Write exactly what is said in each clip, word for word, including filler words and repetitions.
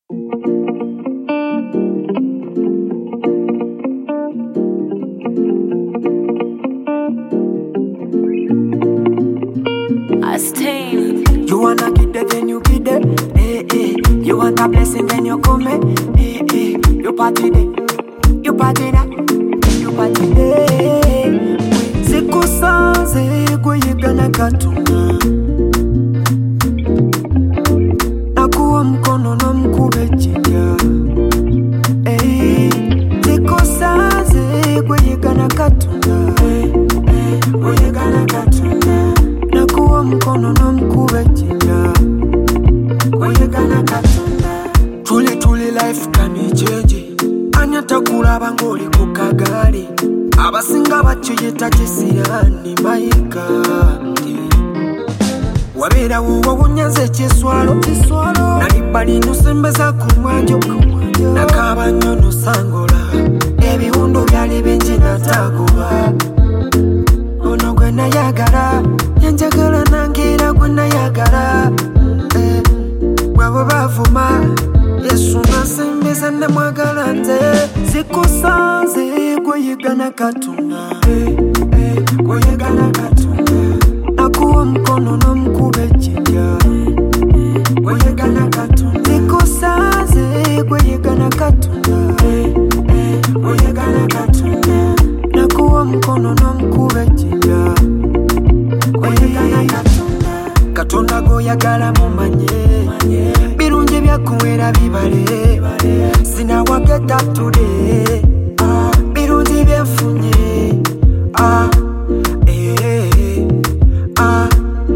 You wanna get it, then you get it. Eh, eh. You want a blessing, then you come. Eh, eh. You party day, you party that, you party day. Siku sanze kuyibya na katuna. Nakuwa mkono na mkubechiya. Eh, siku sanze kuyibya na katuna. Eh, eh. Kuyibya na katuna. Nakuwa mkono na mkubechiya. Kuyibya na katuna. Truly, truly life can change. Anyata kulaba ngoli kukagali. Abasinga bachiyita kisirani maika. Wabera wuwa wunyaze chiswalo Nalibali nusembeza kumwanjo Nakaba nyono sangola Ebiwundo byali benji nataguba Ono gwe nayagala Yanjagala nangira gwe nayagala eh, Bwabo bavuma Yesu nasembeza namwagala nze Zikusanze kuyibya na katuna eh, eh, kuyibya na katuna Nakuwa mkono na mkubechiya Kuyibya na katuna Zikusanze kuyibya na katuna eh, eh, kuyibya na katuna Nakuwa mkono na mkubechiya Kuyibya na katuna Katonda goyagala mumanye Birungi byakuwera bibale Sina wa get up today ah, birungi byenfunye ah, eh, ah,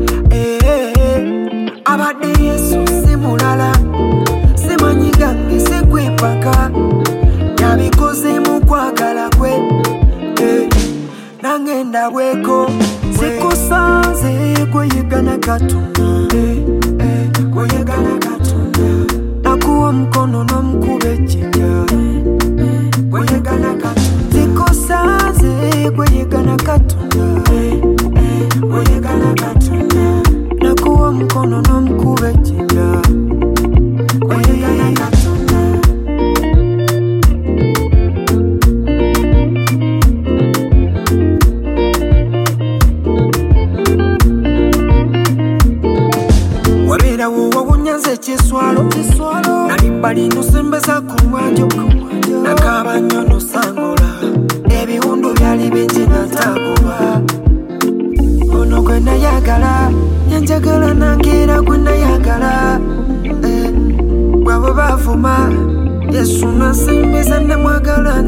eh, abadde Yesu simulala Simanyiga ngise kwepaka Yabikoze mu kwagala kwe eh, nangenda bweko Zikusanze kuyibya na katuna eh, eh, kuyibya na katuna Nakuwa mkono na mkubechiya Kuyibya na katuna Zikusanze kuyibya na katuna eh, eh, kuyibya na katuna Nakuwa mkono na mkubechiya Kuyibya na katuna Wabera wuwa wunyaze chiswalo Nalibali nusembeza kumwanjo Nakaba nyono sangola Ebiwundo byali benji nataguba Ono gwe nayagala Yanjagala nangira gwe nayagala eh, Bwabo bavuma Yesu nasembeza namwagala